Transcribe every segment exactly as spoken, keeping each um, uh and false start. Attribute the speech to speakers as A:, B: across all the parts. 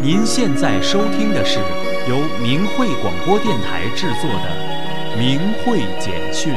A: 您现在收听的是由明慧广播电台制作的明慧简讯。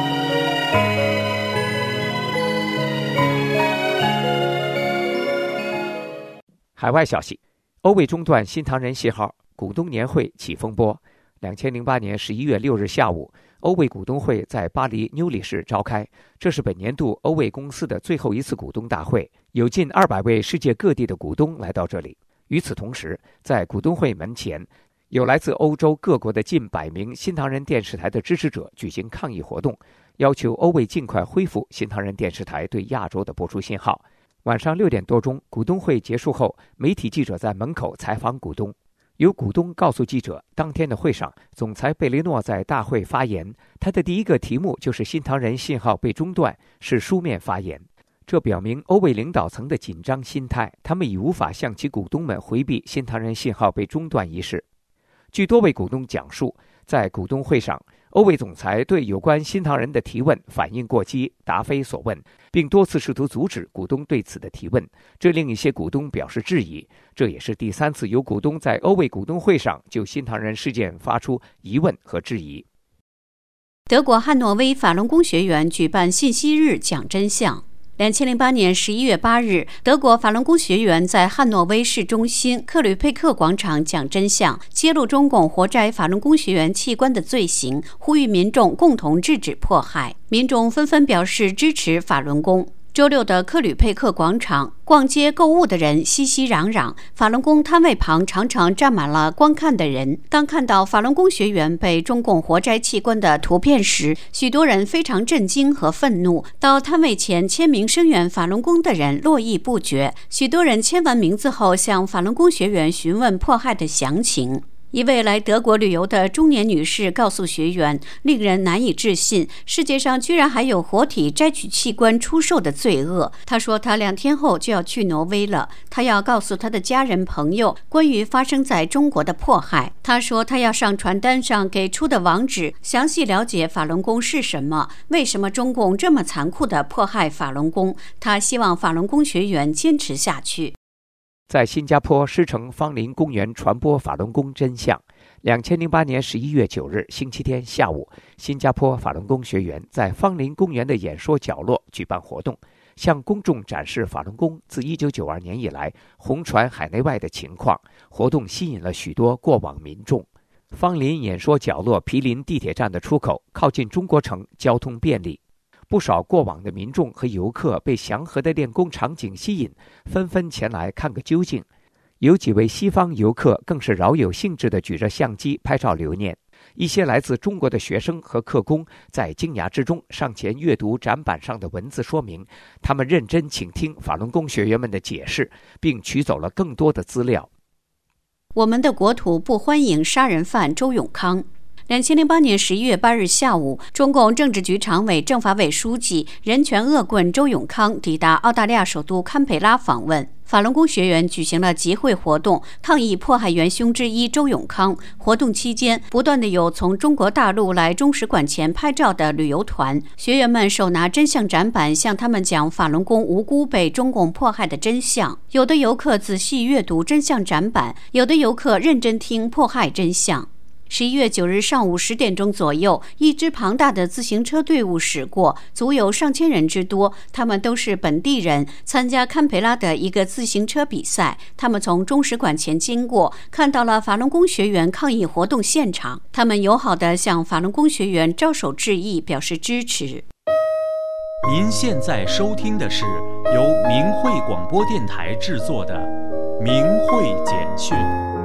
B: 海外消息：欧卫中断新唐人信号，股东年会起风波。两千零八年十一月六日下午，欧卫股东会在巴黎纽里市召开，这是本年度欧卫公司的最后一次股东大会，有近二百位世界各地的股东来到这里。与此同时，在股东会门前，有来自欧洲各国的近百名新唐人电视台的支持者举行抗议活动，要求欧卫尽快恢复新唐人电视台对亚洲的播出信号。晚上六点多钟，股东会结束后，媒体记者在门口采访股东。有股东告诉记者，当天的会上，总裁贝雷诺在大会发言，他的第一个题目就是新唐人信号被中断，是书面发言。这表明欧卫领导层的紧张心态，他们已无法向其股东们回避新唐人信号被中断一事。据多位股东讲述，在股东会上，欧卫总裁对有关新唐人的提问反应过激，答非所问，并多次试图阻止股东对此的提问，这令一些股东表示质疑。这也是第三次有股东在欧卫股东会上就新唐人事件发出疑问和质疑。
C: 德国汉诺威法轮功学院举办信息日讲真相。两千零八年十一月八日，德国法轮功学员在汉诺威市中心克吕佩克广场讲真相，揭露中共活摘法轮功学员器官的罪行，呼吁民众共同制止迫害。民众纷纷表示支持法轮功。周六的克吕佩克广场，逛街购物的人熙熙攘攘，法轮功摊位旁常常站满了观看的人。当看到法轮功学员被中共活摘器官的图片时，许多人非常震惊和愤怒。到摊位前签名声援法轮功的人络绎不绝，许多人签完名字后向法轮功学员询问迫害的详情。一位来德国旅游的中年女士告诉学员，令人难以置信，世界上居然还有活体摘取器官出售的罪恶。她说她两天后就要去挪威了，她要告诉她的家人朋友关于发生在中国的迫害。她说她要上传单上给出的网址，详细了解法轮功是什么，为什么中共这么残酷地迫害法轮功。她希望法轮功学员坚持下去。
B: 在新加坡狮城芳林公园传播法轮功真相。两千零八年十一月九日星期天下午，新加坡法轮功学员在芳林公园的演说角落举办活动，向公众展示法轮功自一九九二年以来红传海内外的情况。活动吸引了许多过往民众。芳林演说角落毗邻地铁站的出口，靠近中国城，交通便利。不少过往的民众和游客被祥和的练功场景吸引，纷纷前来看个究竟。有几位西方游客更是饶有兴致地举着相机拍照留念。一些来自中国的学生和客工在惊讶之中上前阅读展板上的文字说明，他们认真倾听法轮功学员们的解释，并取走了更多的资料。
C: 我们的国土不欢迎杀人犯周永康。两千零八年十一月八日下午，中共政治局常委、政法委书记、人权恶棍周永康抵达澳大利亚首都堪培拉访问。法轮功学员举行了集会活动，抗议迫害元凶之一周永康。活动期间，不断的有从中国大陆来中使馆前拍照的旅游团，学员们手拿真相展板，向他们讲法轮功无辜被中共迫害的真相。有的游客仔细阅读真相展板，有的游客认真听迫害真相。十一月九日上午十点钟左右，一支庞大的自行车队伍驶过，足有上千人之多。他们都是本地人，参加堪培拉的一个自行车比赛。他们从中使馆前经过，看到了法轮功学员抗议活动现场。他们友好地向法轮功学员招手致意，表示支持。
A: 您现在收听的是由明慧广播电台制作的明慧简讯。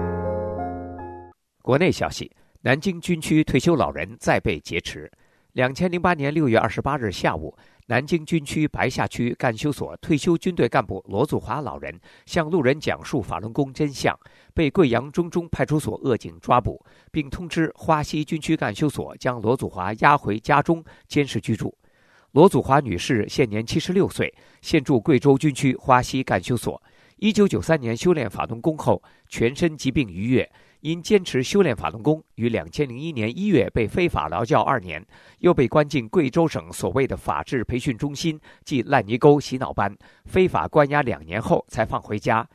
B: 国内消息：南京军区退休老人再被劫持。两千零八年六月二十八日下午，南京军区白下区干休所退休军队干部罗祖华老人向路人讲述法轮功真相，被贵阳中中派出所扼警抓捕，并通知花溪军区干休所将罗祖华押回家中监视居住。罗祖华女士现年七十六岁，现住贵州军区花溪干休所。一九九三年修炼法轮功后，全身疾病逾越，因坚持修炼法轮功，于两千零一年一月被非法劳教二年，又被关进贵州省所谓的法治培训中心，即烂泥沟洗脑班，非法关押两年后才放回家。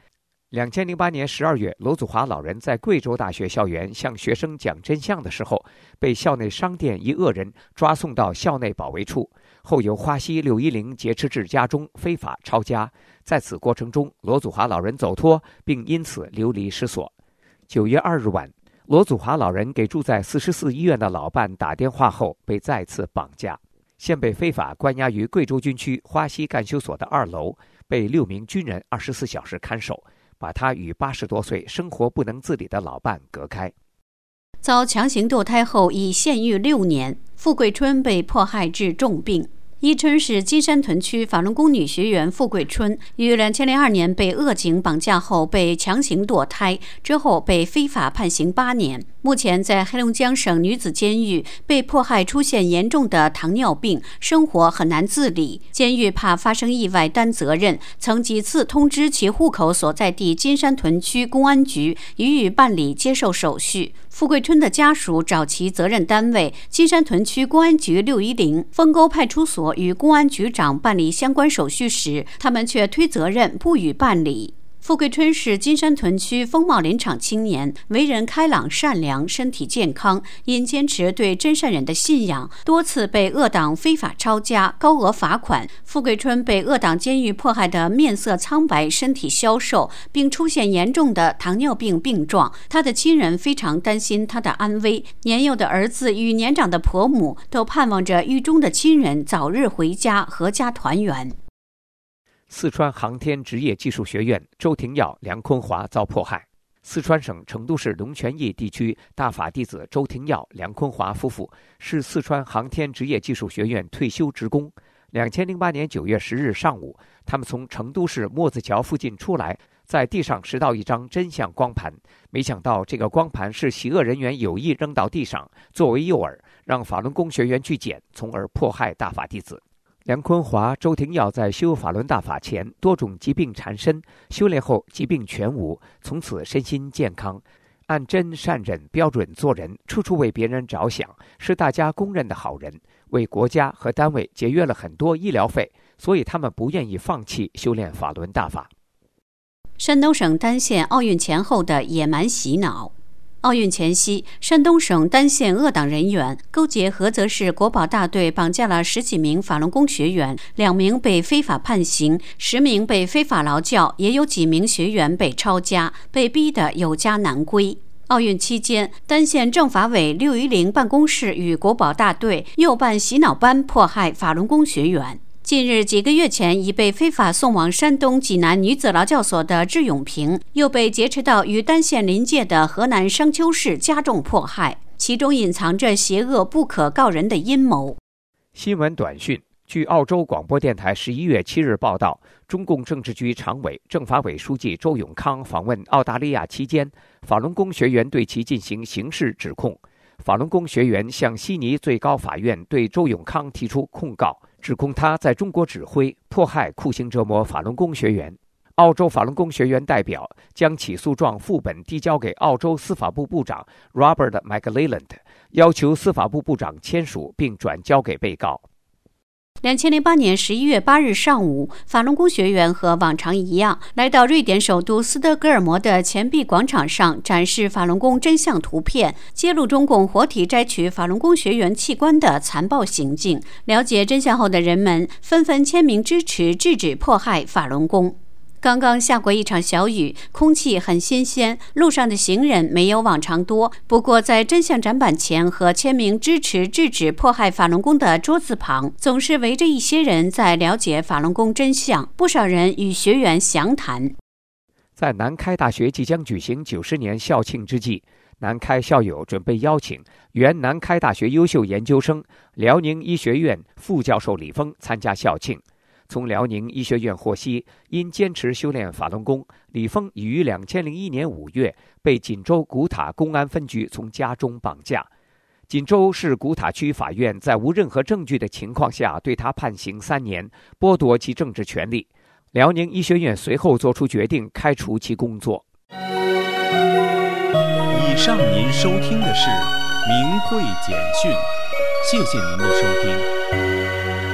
B: 两千零八年十二月，罗祖华老人在贵州大学校园向学生讲真相的时候，被校内商店一恶人抓送到校内保卫处，后由花溪六一零劫持至家中非法抄家。在此过程中，罗祖华老人走脱，并因此流离失所。九月二日晚，罗祖华老人给住在四十四医院的老伴打电话后，被再次绑架，现被非法关押于贵州军区花溪干休所的二楼，被六名军人二十四小时看守，把他与八十多岁生活不能自理的老伴隔开。
C: 遭强行堕胎后已限狱六年，傅桂春被迫害致重病。伊春市金山屯区法轮功女学员傅桂春于两千零二年被恶警绑架后被强行堕胎，之后被非法判刑八年。目前在黑龙江省女子监狱被迫害出现严重的糖尿病，生活很难自理。监狱怕发生意外担责任，曾几次通知其户口所在地金山屯区公安局予以办理接受手续。傅桂春的家属找其责任单位金山屯区公安局六一零丰沟派出所与公安局长办理相关手续时，他们却推责任不予办理。傅桂春是金山屯区风貌林场青年，为人开朗善良，身体健康，因坚持对真善忍的信仰，多次被恶党非法抄家，高额罚款。傅桂春被恶党监狱迫害得面色苍白，身体消瘦，并出现严重的糖尿病病状。他的亲人非常担心他的安危，年幼的儿子与年长的婆母都盼望着狱中的亲人早日回家，阖家团圆。
B: 四川航天职业技术学院周廷耀、梁坤华遭迫害。四川省成都市龙泉驿地区大法弟子周廷耀、梁坤华夫妇是四川航天职业技术学院退休职工。两千零八年九月十日上午，他们从成都市墨子桥附近出来，在地上拾到一张真相光盘，没想到这个光盘是邪恶人员有意扔到地上，作为诱饵，让法轮功学员去捡，从而迫害大法弟子。梁坤华、周廷耀在修法轮大法前，多种疾病缠身，修炼后疾病全无，从此身心健康，按真善忍标准做人，处处为别人着想，是大家公认的好人，为国家和单位节约了很多医疗费，所以他们不愿意放弃修炼法轮大法。
C: 山东省单县奥运前后的野蛮洗脑。奥运前夕，山东省单县恶党人员勾结菏泽市国保大队，绑架了十几名法轮功学员，两名被非法判刑，十名被非法劳教，也有几名学员被抄家，被逼得有家难归。奥运期间，单县政法委六一零办公室与国保大队又办洗脑班，迫害法轮功学员。近日几个月前已被非法送往山东济南女子劳教所的智永平，又被劫持到与单县临界的河南商丘市加重迫害，其中隐藏着邪恶不可告人的阴谋。
B: 新闻短讯：据澳洲广播电台十一月七日报道，中共政治局常委、政法委书记周永康访问澳大利亚期间，法轮功学员对其进行刑事指控。法轮功学员向悉尼最高法院对周永康提出控告，指控他在中国指挥、迫害、酷刑折磨法轮功学员。澳洲法轮功学员代表将起诉状副本递交给澳洲司法部部长 Robert McLeland， 要求司法部部长签署并转交给被告。
C: 两千零八年十一月八日上午，法轮功学员和往常一样，来到瑞典首都斯德哥尔摩的钱币广场上展示法轮功真相图片，揭露中共活体摘取法轮功学员器官的残暴行径。了解真相后的人们纷纷签名支持，制止迫害法轮功。刚刚下过一场小雨，空气很新鲜，路上的行人没有往常多。不过在真相展板前和签名支持制止迫害法轮功的桌子旁，总是围着一些人在了解法轮功真相，不少人与学员详谈。
B: 在南开大学即将举行九十年校庆之际，南开校友准备邀请原南开大学优秀研究生、辽宁医学院副教授李峰参加校庆。从辽宁医学院获悉，因坚持修炼法轮功，李峰已于两千零一年五月被锦州古塔公安分局从家中绑架。锦州市古塔区法院在无任何证据的情况下对他判刑三年，剥夺其政治权利。辽宁医学院随后作出决定，开除其工作。
A: 以上您收听的是明慧简讯，谢谢您的收听。